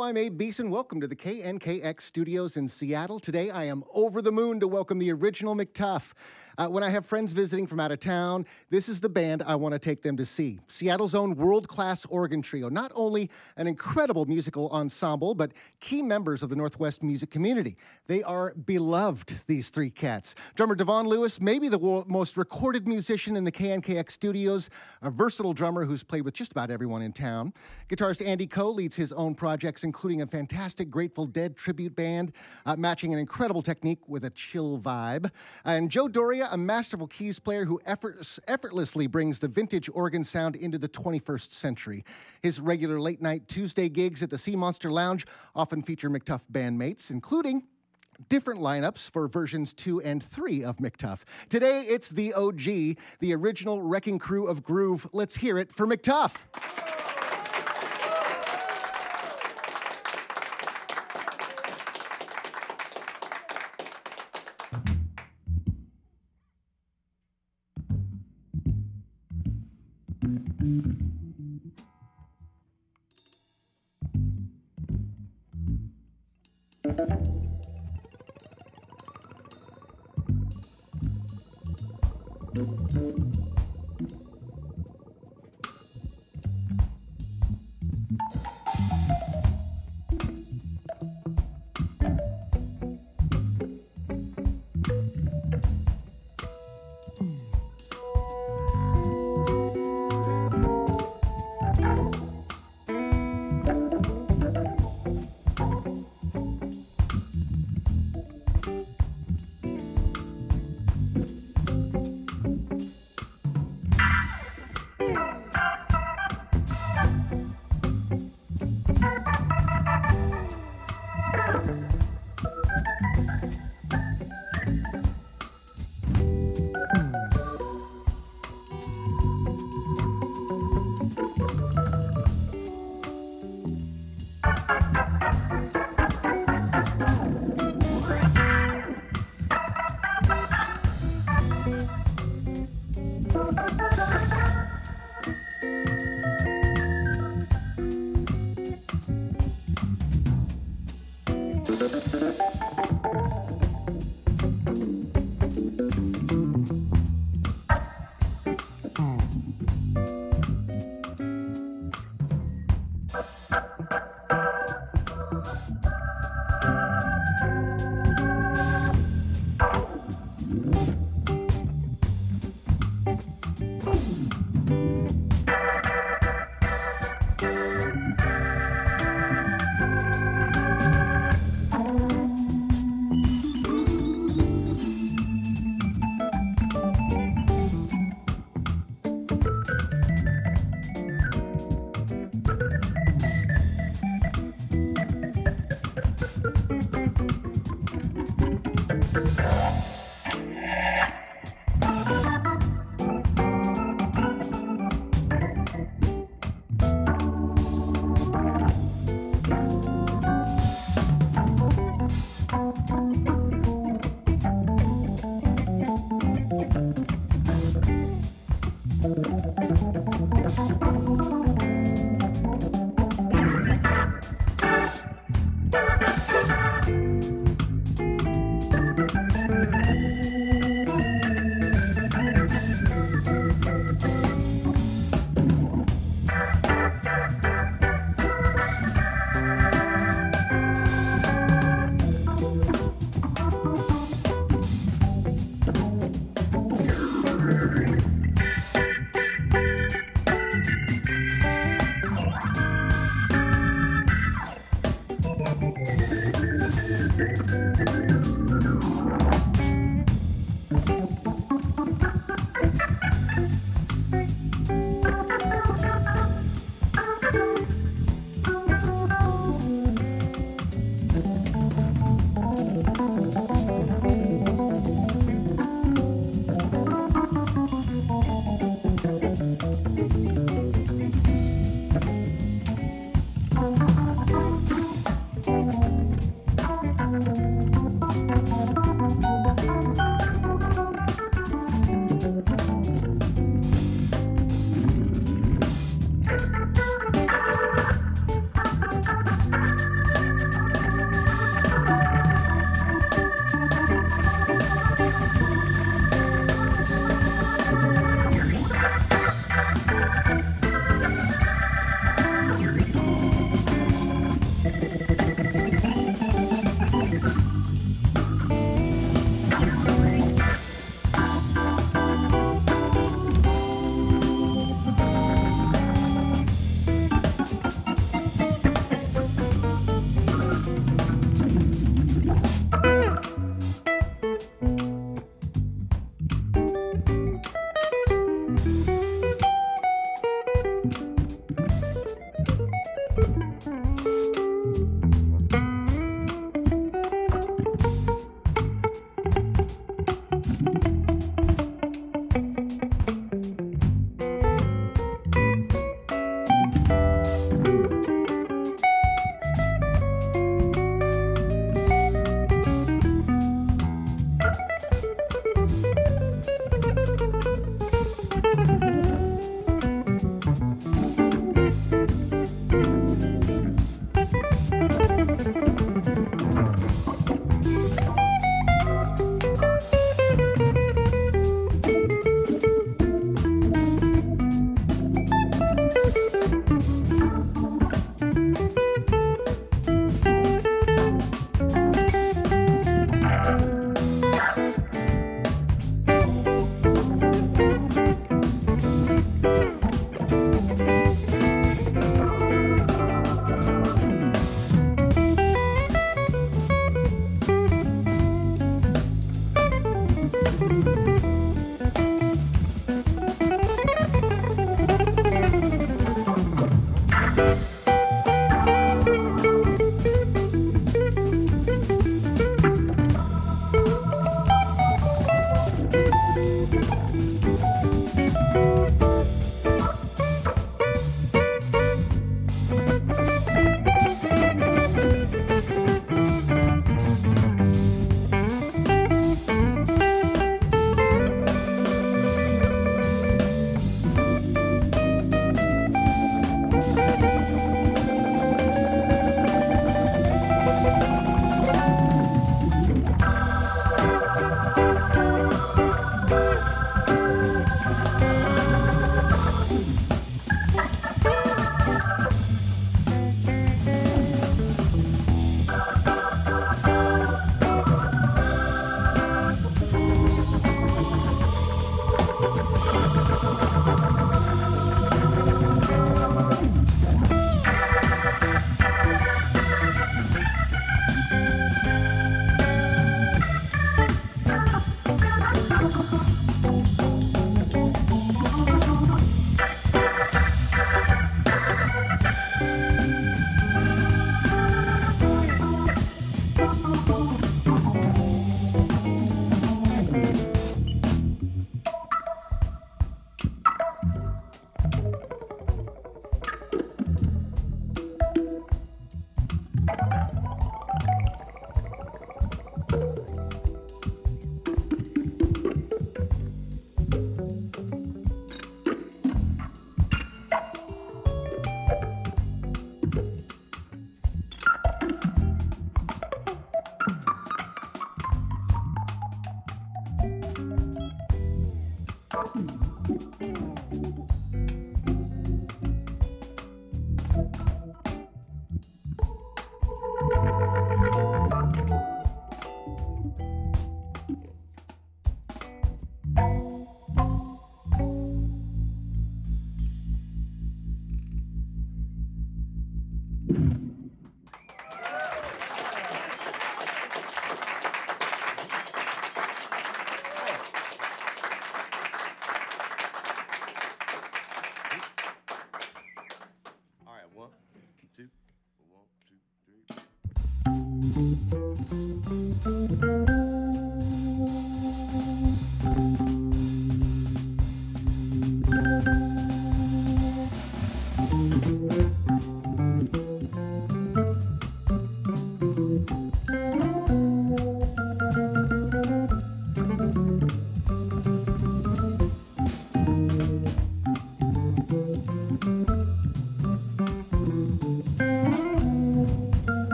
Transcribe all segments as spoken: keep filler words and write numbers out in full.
Hello, I'm Abe Beeson. Welcome to the K N K X studios in Seattle. Today, I am over the moon to welcome the original McTuff. Uh, when I have friends visiting from out of town, this is the band I want to take them to see. Seattle's own world-class organ trio. Not only an incredible musical ensemble, but key members of the Northwest music community. They are beloved, these three cats. Drummer Devon Lewis, maybe the world, most recorded musician in the K N K X studios, a versatile drummer who's played with just about everyone in town. Guitarist Andy Coe leads his own projects, including a fantastic Grateful Dead tribute band, uh, matching an incredible technique with a chill vibe. And Joe Doria, a masterful keys player who effort- effortlessly brings the vintage organ sound into the twenty-first century. His regular late-night Tuesday gigs at the Sea Monster Lounge often feature McTuff bandmates, including different lineups for versions two and three of McTuff. Today, it's the O G, the original wrecking crew of groove. Let's hear it for McTuff.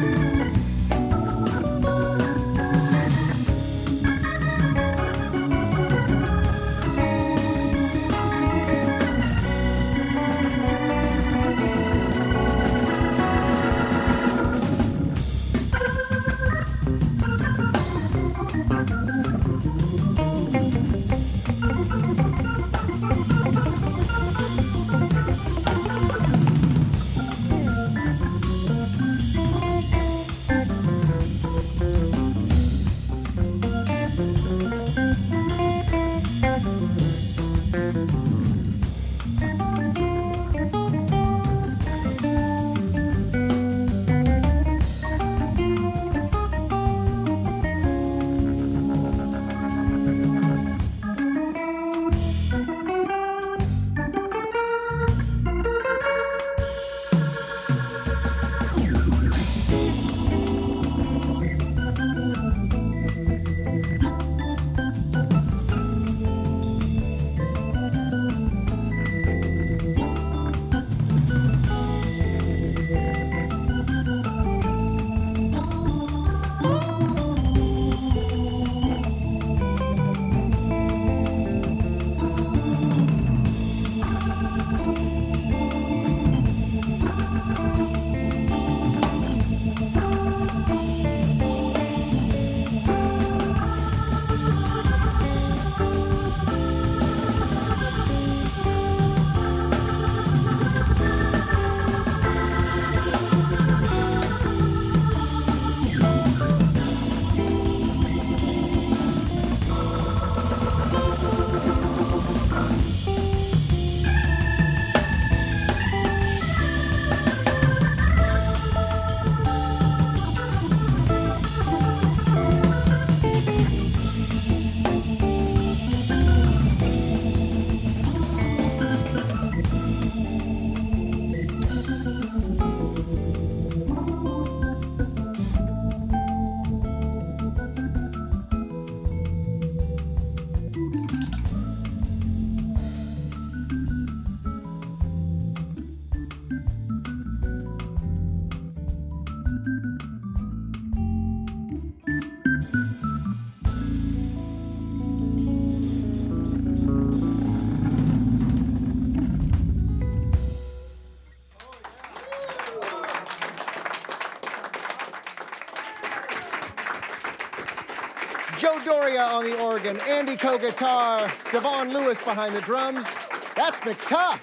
Joe Doria on the organ, Andy Coe guitar, Devon Lewis behind the drums. That's McTuff.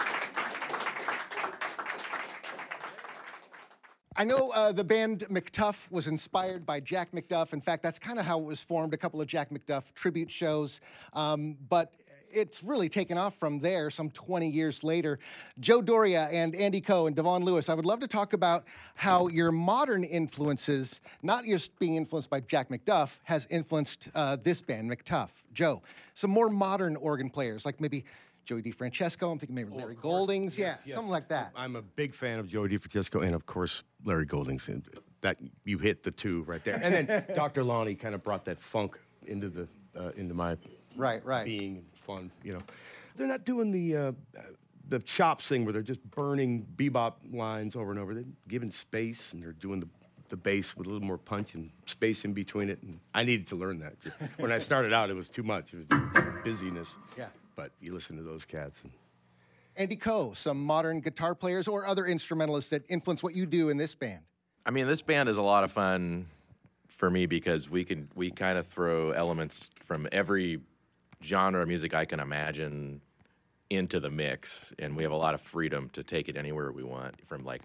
I know uh, the band McTuff was inspired by Jack McDuff. In fact, that's kind of how it was formed, a couple of Jack McDuff tribute shows. Um, but it's really taken off from there some twenty years later. Joe Doria and Andy Coe and Devon Lewis, I would love to talk about how your modern influences, not just being influenced by Jack McDuff, has influenced uh, this band, McTuff. Joe, some more modern organ players, like maybe Joey DeFrancesco, I'm thinking maybe Oh, Larry Goldings, yes, yeah, yes. something like that. I'm a big fan of Joey DeFrancesco and, of course, Larry Goldings. And that you hit the two right there. And then Doctor Lonnie kind of brought that funk into the uh, into my right, right. being fun, you know. They're not doing the uh, the chops thing where they're just burning bebop lines over and over. They're giving space, and they're doing the the bass with a little more punch and space in between it. And I needed to learn that. When I started out, it was too much. It was just busyness. Yeah. But you listen to those cats. And Andy Coe, some modern guitar players or other instrumentalists that influence what you do in this band. I mean, this band is a lot of fun for me because we can we kind of throw elements from every genre of music I can imagine into the mix, and we have a lot of freedom to take it anywhere we want. From like,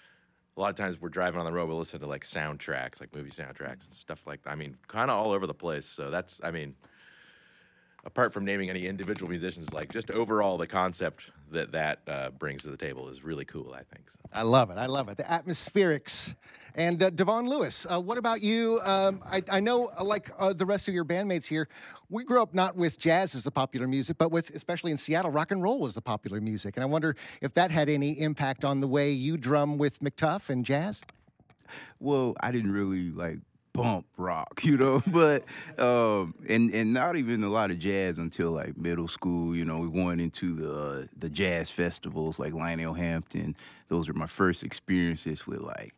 a lot of times we're driving on the road, we'll listen to like soundtracks, like movie soundtracks and stuff like that. I mean, kind of all over the place. So that's, I mean, apart from naming any individual musicians, like just overall the concept that that uh, brings to the table is really cool, I think. So. I love it. I love it. The atmospherics. And uh, Devon Lewis, uh, what about you? Um, I, I know, uh, like uh, the rest of your bandmates here, we grew up not with jazz as the popular music, but with, especially in Seattle, rock and roll was the popular music. And I wonder if that had any impact on the way you drum with McTuff and jazz? Well, I didn't really, like, bump rock, you know, but um, and and not even a lot of jazz until like middle school. You know, we went into the uh, the jazz festivals like Lionel Hampton. Those were my first experiences with like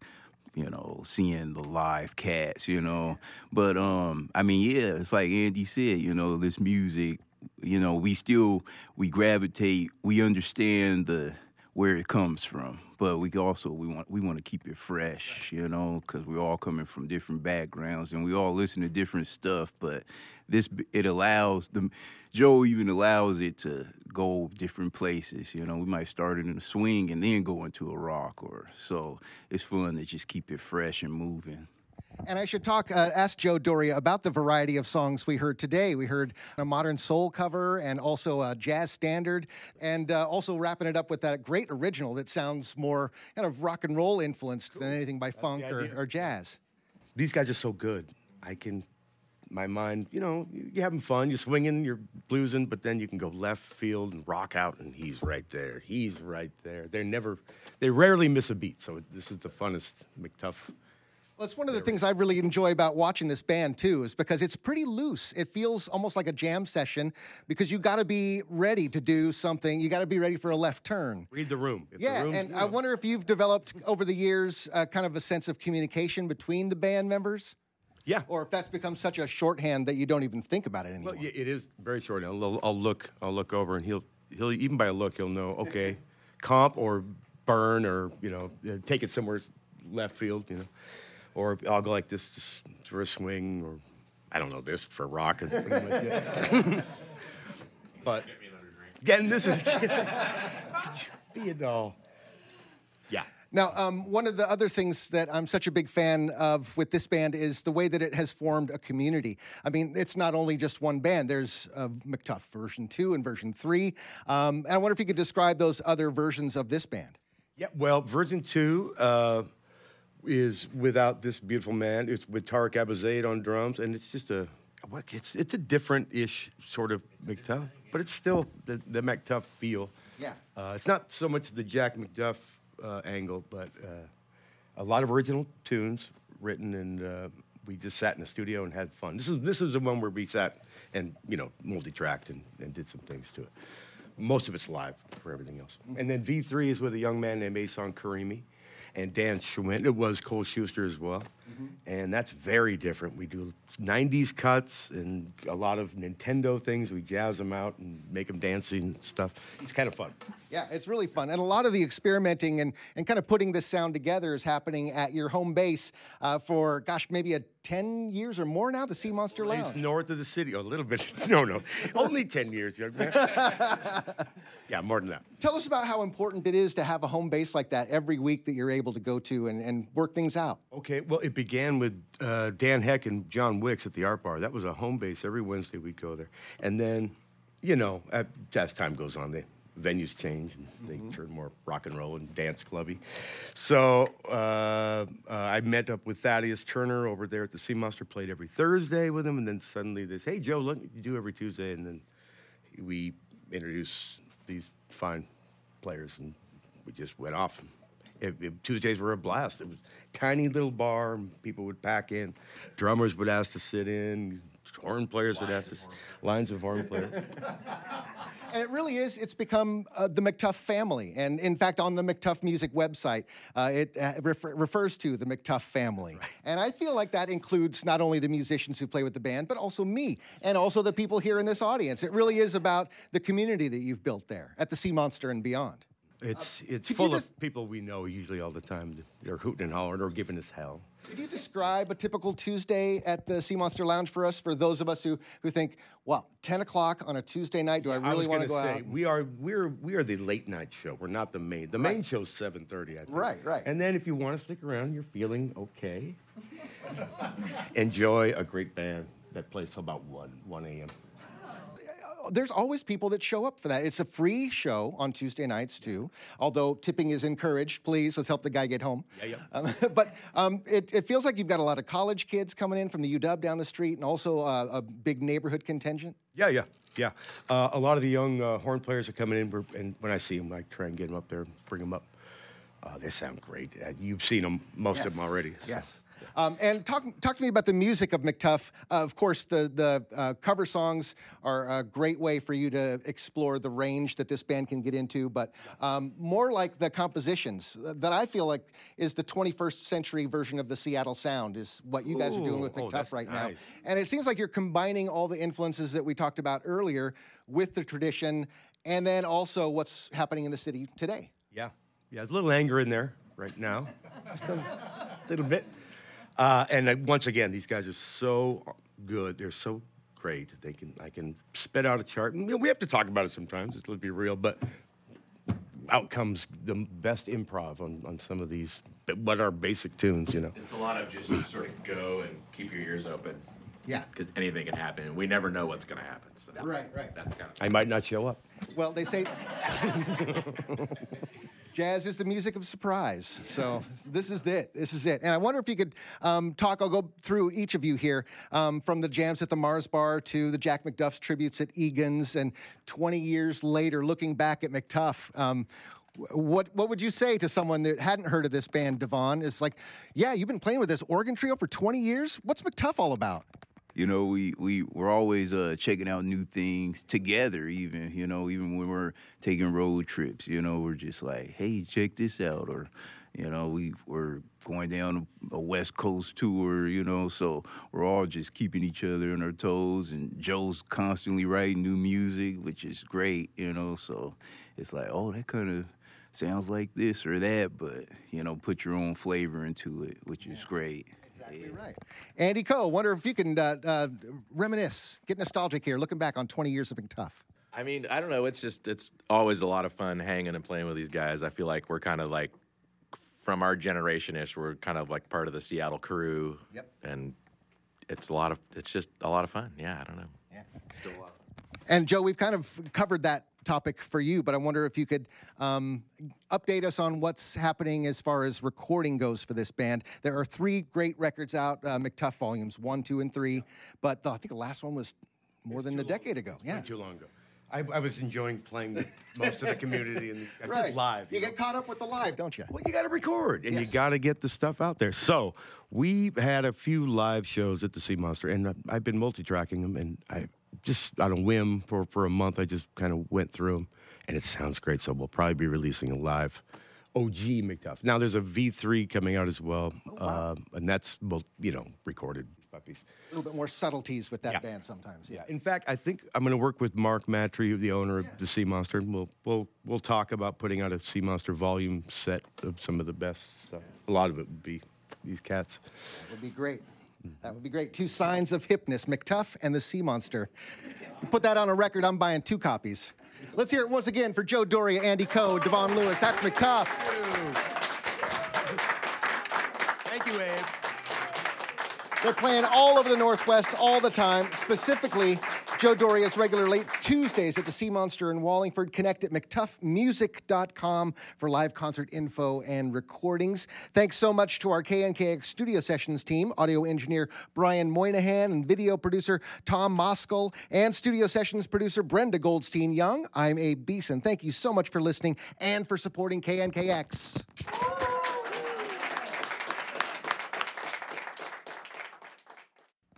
you know, seeing the live cats, you know. But um, I mean, yeah, it's like Andy said, you know, this music, you know, we still we gravitate, we understand the where it comes from, but we also we want we want to keep it fresh, you know, because we're all coming from different backgrounds and we all listen to different stuff. But this it allows the Joe even allows it to go different places. You know, we might start it in a swing and then go into a rock, or so it's fun to just keep it fresh and moving. And I should talk, uh, ask Joe Doria about the variety of songs we heard today. We heard a modern soul cover and also a jazz standard, and uh, also wrapping it up with that great original that sounds more kind of rock and roll influenced cool. than anything by That's funk or, or jazz. These guys are so good. I can, my mind, you know, you're having fun, you're swinging, you're bluesing, but then you can go left field and rock out, and he's right there. He's right there. They're never, they rarely miss a beat, so this is the funnest McTuff. Well, it's one of the things I really enjoy about watching this band, too, is because it's pretty loose. It feels almost like a jam session because you got to be ready to do something. You got to be ready for a left turn. Read the room. If yeah, the room's, and you I know. wonder if you've developed over the years uh, kind of a sense of communication between the band members? Yeah. Or if that's become such a shorthand that you don't even think about it anymore. Well, yeah, it is very short. I'll, I'll look. I'll look over, and he'll he'll even by a look he'll know. Okay, comp or burn or you know take it somewhere left field. You know. Or I'll go like this just for a swing, or I don't know, this for rock. And pretty much it. But again, this is be a doll. Yeah. Now, um, one of the other things that I'm such a big fan of with this band is the way that it has formed a community. I mean, it's not only just one band. There's uh, McTuff version two and version three. Um, and I wonder if you could describe those other versions of this band. Yeah, well, version two... Uh, is without this beautiful man. It's with Tarek Abuzaid on drums, and it's just a, it's it's a different-ish sort of McTuff, but it's still the, the McTuff feel. Yeah. Uh, it's not so much the Jack McDuff uh, angle, but uh, a lot of original tunes written, and uh, we just sat in the studio and had fun. This is this is the one where we sat and you know multi-tracked and, and did some things to it. Most of it's live for everything else. And then V three is with a young man named Asan Karimi. And Dan Schwint. It was Cole Schuster as well. Mm-hmm. And that's very different. We do nineties cuts and a lot of Nintendo things. We jazz them out and make them dancing and stuff. It's kind of fun. Yeah, it's really fun. And a lot of the experimenting and, and kind of putting this sound together is happening at your home base uh, for, gosh, maybe a ten years or more now, the Sea Monster Lounge. It's north of the city. Oh, a little bit. No, no. Only ten years, young man. Yeah, more than that. Tell us about how important it is to have a home base like that every week that you're able to go to and, and work things out. Okay, well, it began with uh, Dan Heck and John Wicks at the Art Bar. That was a home base. Every Wednesday we'd go there. And then, you know, as time goes on, the venues change and they mm-hmm. turn more rock and roll and dance clubby. So uh, uh, I met up with Thaddeus Turner over there at the Sea Monster, played every Thursday with him, and then suddenly they say, hey, Joe, look, you do every Tuesday. And then we introduced these fine players, and we just went off. It, it, Tuesdays were a blast. It was a tiny little bar, and people would pack in. Drummers would ask to sit in. Horn players would ask to... Lines of horn players. And it really is, it's become uh, the McTuff family. And in fact, on the McTuff Music website, uh, it uh, refer- refers to the McTuff family. Right. And I feel like that includes not only the musicians who play with the band, but also me, and also the people here in this audience. It really is about the community that you've built there at the Sea Monster and beyond. It's it's uh, full just, of people we know usually all the time. They're hooting and hollering or giving us hell. Could you describe a typical Tuesday at the Sea Monster Lounge for us, for those of us who, who think, well, ten o'clock on a Tuesday night, do I really want to go say, out? We are we're we are the late night show. We're not the main. The right. main show's seven thirty, I think. Right, right. And then if you want to stick around, you're feeling okay. Enjoy a great band that plays till about one one a.m. There's always people that show up for that. It's a free show on Tuesday nights, too, although tipping is encouraged. Please, let's help the guy get home. Yeah, yeah. Um, but um, it, it feels like you've got a lot of college kids coming in from the U W down the street, and also uh, a big neighborhood contingent. Yeah, yeah, yeah. Uh, a lot of the young uh, horn players are coming in, and when I see them, I try and get them up there and bring them up. Uh, they sound great. Uh, you've seen them, most yes. of them already. So. Yes. Um, and talk talk to me about the music of McTuff. Uh, of course, the the uh, cover songs are a great way for you to explore the range that this band can get into. But um, more like the compositions that I feel like is the twenty-first century version of the Seattle sound is what you guys are doing with Ooh, oh, McTuff that's right nice. now. And it seems like you're combining all the influences that we talked about earlier with the tradition, and then also what's happening in the city today. Yeah, yeah, there's a little anger in there right now, just a little bit. Uh, and uh, once again, these guys are so good. They're so great. They can, I can spit out a chart. And, you know, we have to talk about it sometimes. Just let's be real. But out comes the best improv on, on some of these, what are basic tunes, you know. It's a lot of just sort of go and keep your ears open. Yeah. Because anything can happen. We never know what's going to happen. So Right, right. That's kind of. I might not show up. Well, they say jazz is the music of surprise. So this is it. This is it. And I wonder if you could um, talk, I'll go through each of you here, um, from the jams at the Mars Bar to the Jack McDuff's tributes at Egan's, and twenty years later, looking back at McTuff, um, what what would you say to someone that hadn't heard of this band, Devon? It's like, yeah, you've been playing with this organ trio for twenty years? What's McTuff all about? You know, we, we, we're always uh, checking out new things together, even, you know, even when we're taking road trips, you know, we're just like, hey, check this out. Or, you know, we, we're going down a West Coast tour, you know, so we're all just keeping each other on our toes. And Joe's constantly writing new music, which is great, you know, so it's like, oh, that kind of sounds like this or that, but, you know, put your own flavor into it, which is great. Exactly right. Andy Coe, wonder if you can uh, uh, reminisce, get nostalgic here, looking back on twenty years of McTuff. I mean, I don't know. It's just, it's always a lot of fun hanging and playing with these guys. I feel like we're kind of like, from our generation-ish, we're kind of like part of the Seattle crew. Yep. And it's a lot of, it's just a lot of fun. Yeah, I don't know. Yeah. Still a lot of fun. And Joe, we've kind of covered that topic for you, but I wonder if you could um, update us on what's happening as far as recording goes for this band. There are three great records out, uh, McTuff volumes, one, two, and three, but the, I think the last one was more than a decade ago. Yeah. Not too long ago. I, I was enjoying playing with most of the community and uh, Right. just live. You know? get caught up with the live, don't you? Well, you got to record, and Yes. you got to get the stuff out there. So we had a few live shows at the Sea Monster, and I- I've been multi-tracking them, and I just on a whim for, for a month, I just kind of went through them, and it sounds great. So we'll probably be releasing a live O G McTuff. Now there's a V three coming out as well, Oh, wow. uh, and that's well, you know, recorded puppies. A little bit more subtleties with that Yeah. band sometimes. Yeah. In fact, I think I'm going to work with Mark Matry, the owner of the Sea Monster. And we'll we'll we'll talk about putting out a Sea Monster volume set of some of the best stuff. A lot of it would be these cats. That would be great. That would be great. Two signs of hipness, McTuff and the Sea Monster. Put that on a record. I'm buying two copies. Let's hear it once again for Joe Doria, Andy Coe, Devon Lewis. That's McTuff. Thank you, Ed. They're playing all over the Northwest all the time. Specifically, Joe Doria's regular late Tuesdays at the Sea Monster in Wallingford. Connect at mctuff music dot com for live concert info and recordings. Thanks so much to our K N K X Studio Sessions team, audio engineer Brian Moynihan and video producer Tom Moskal, and studio sessions producer Brenda Goldstein-Young. I'm Abe Beeson. Thank you so much for listening and for supporting K N K X.